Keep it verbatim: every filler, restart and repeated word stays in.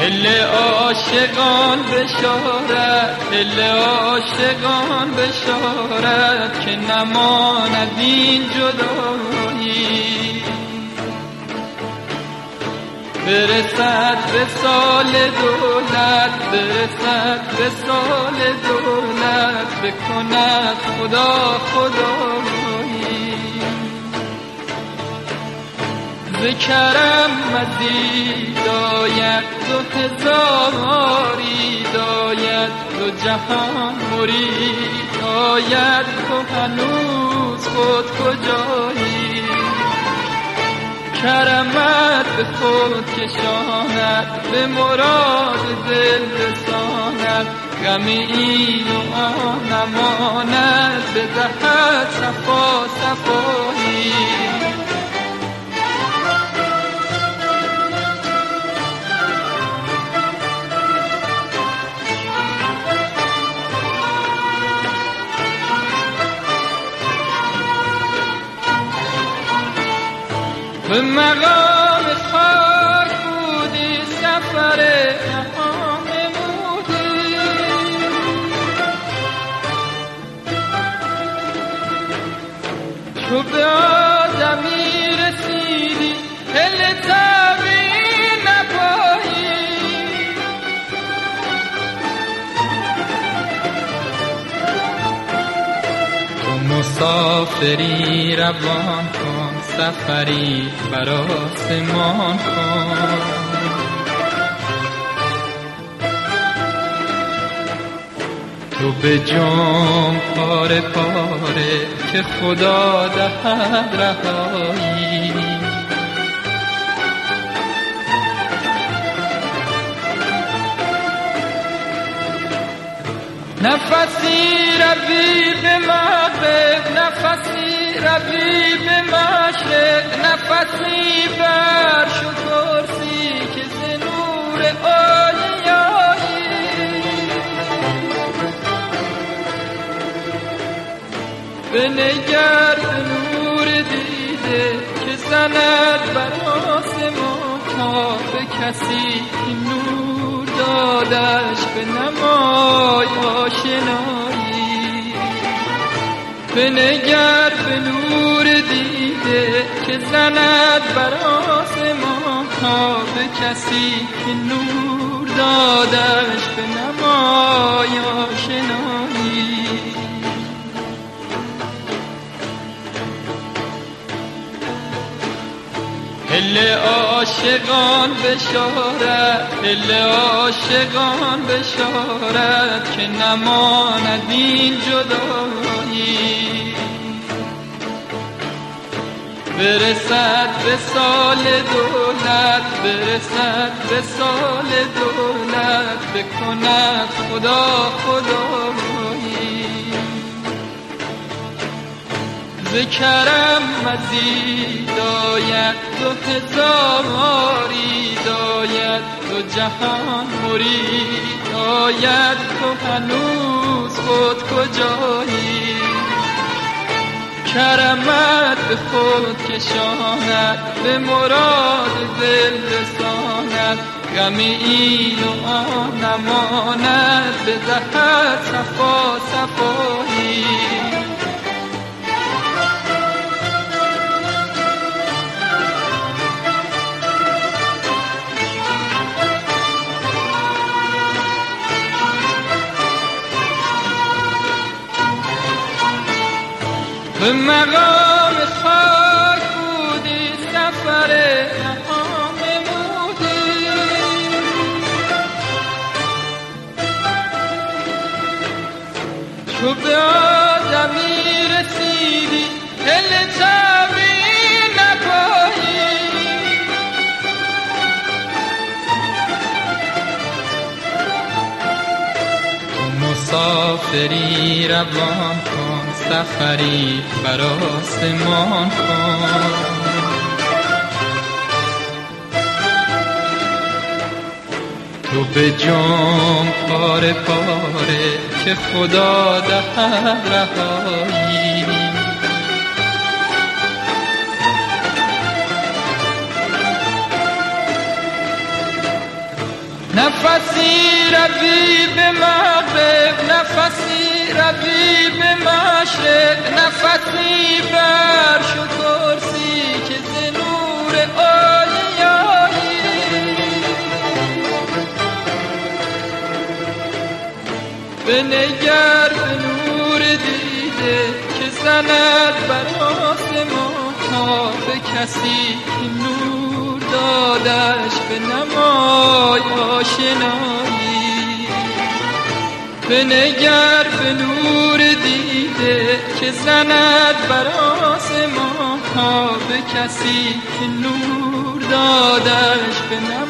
دل عاشقان بشارت، دل عاشقان بشارت که نماند این جدایی. برسد به سال دولت، برسد به سال دولت، بکند خدا خدایی. ز کرم مزید آید دو هزاری، داید دو جهان مرید آید، تو هنوز خود کجایی؟ کرمت به خود کشاند، به مراد دل رساند، غم این و آن نماند، بدهد صفا صفایی. به مقام خاک بودی سفر نهان نمودی، چو به آدمی رسیدی دل تابی نپایی. تو مسافری روان کن، سفری بر آسمان کن. تو به جام پاره پاره که خدا دهد رهایی. نفسی روی به مغرب، نفسی روی به مشرق، نفسی بر شو کرسی که ز نور آلیایی. بنگر به نور دیده که زند بر آسمان، تا به کسی که نور دادش به نمای آشنایی. بنگر به نور دیده که زند بر آسمان، تا به کسی که نور دادش به نمای آشنایی. دل عاشقان بشارت، دل عاشقان بشارت که نماند این جدایی. برسد به سال دولت، برسد به سال دولت، بکند خدا خدایی. ز کرم مزید آید دو هزاری، داید دو جهان مرید آید، تو هنوز خود کجایی؟ کرمت به خود کشاند، به مراد دل رساند، غم این و آن نماند، بدهد صفا صفایی. به مقام خاک بودی سفر نهان نمودی، چو به آدمی رسیدی دل تابی نپایی. تو مسافری روان کن، سفری بر آسمان کن. تو به جام پاره پاره که خدا دهد رهایی. نفسی روی به مغرب، نفسی روی به مشرق، نفسی بر شو کرسی که ز نور آلیایی. بنگر به نور دیده که زند بر آسمان ها، به کسی که نور دادش به نمای آشنایی. بنگر به نور دیده که زند بر آسمان ها، به کسی که نور دادش به نمای